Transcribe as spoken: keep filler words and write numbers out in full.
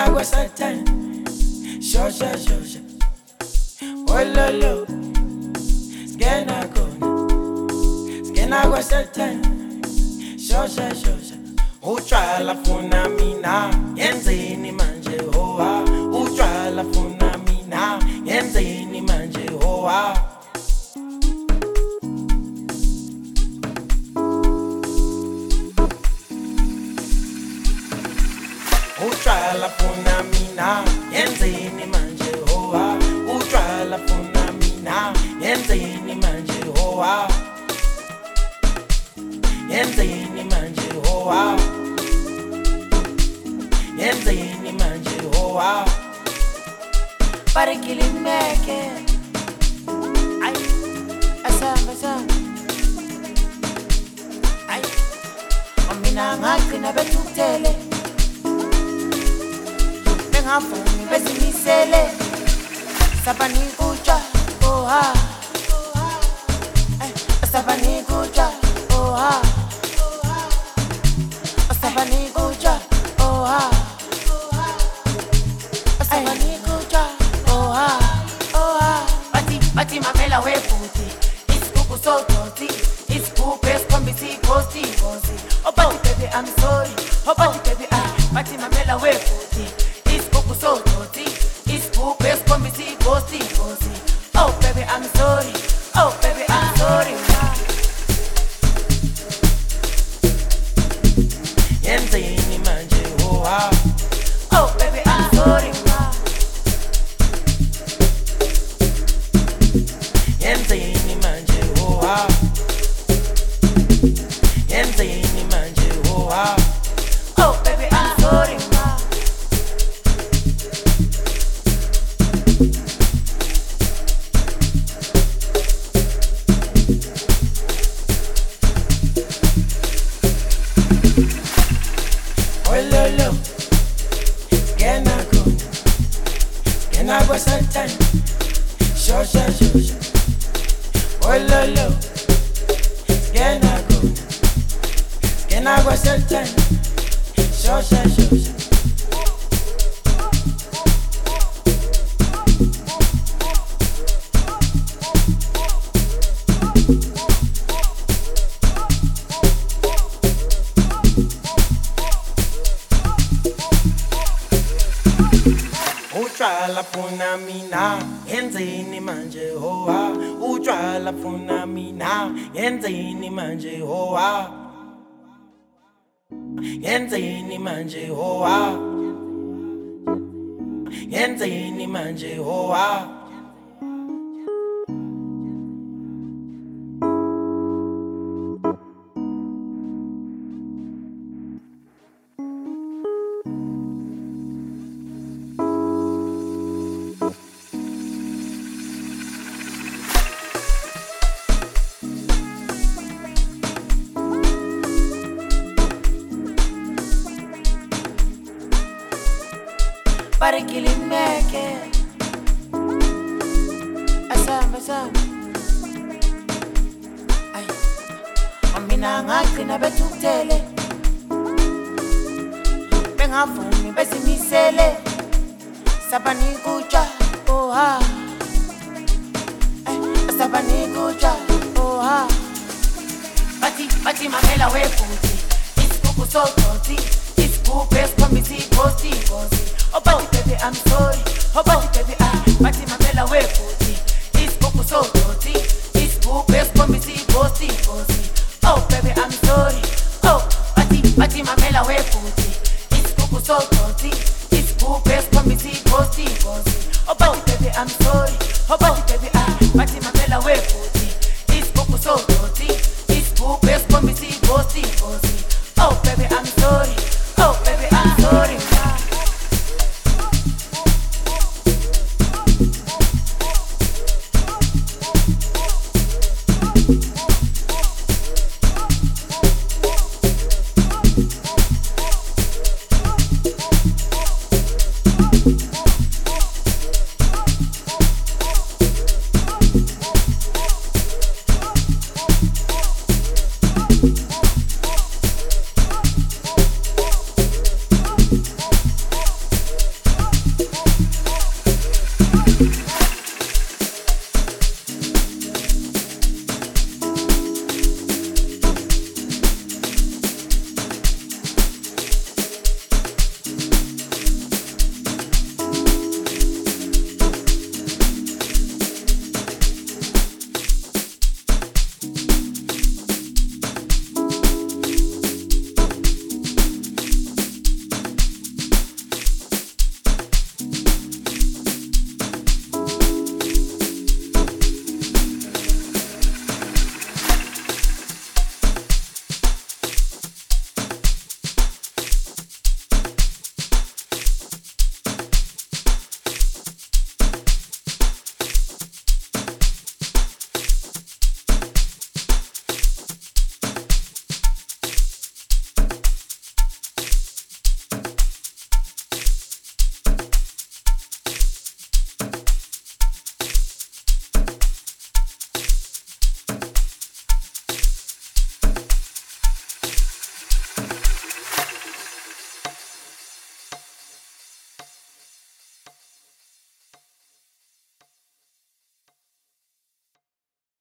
Skenagwa Satan, Shosha Shosha, Ololo, Skenagona, Skenagwa Satan, Shosha Shosha, Uchala Funa Mina, Yenzini Manje Hoa, Uchala Funa Mina, Yenzini Manje Hoa. Uchala funa mina, yenzeni manje hoa. Uchala funa mina, yenzeni manje hoa. Yenzeni manje hoa. Yenzeni manje hoa. Barikili meke, ay, asam asam, ay, omina ngaki na betutele. Ngafuni bezimisele sabani kuja oha sabani kuja oha sabani kuja oha sabani kuja oha oha bati bati mamela wefuti isikuku so toti isikuku esikombisi posti posti oh bati baby I'm sorry oh bati baby ah bati mamela wefuti so dirty, it's cool, best for me, see, bossy, bossy. Oh, baby, I'm sorry. Oh, baby, I'm sorry. Yenzeni manje hoa. Oh, baby, I'm sorry. Yenzeni manje hoa. Yenzeni manje hoa. Oh, baby, I'm sorry. Ololo, Skenagwa, Skenagwa Satan, Shosha Shosha. Ololo, Skenagwa, Skenagwa Satan, Shosha Shosha. Uchala funa mina, yenzeni manje hoa. Uchala funa mina, yenzeni manje hoa. Yenzeni manje hoa. Yenzeni manje hoa. Barikili meke, asam asam, ay, omina ngaki na betutele. Ngafuni bezimisele sabani kuja oha sabani kuja oha bati bati mamela wefuti isikuku so toti isikuku esikombisi posti posti oh bati baby I'm sorry oh bati baby ah bati mamela wefuti isikuku so toti isikuku esikombisi posti posti oh baby I'm sorry oh bati bati mamela wefuti so dirty, it's cool, best for me, see, posty, posty. Oh, baby, I'm sorry.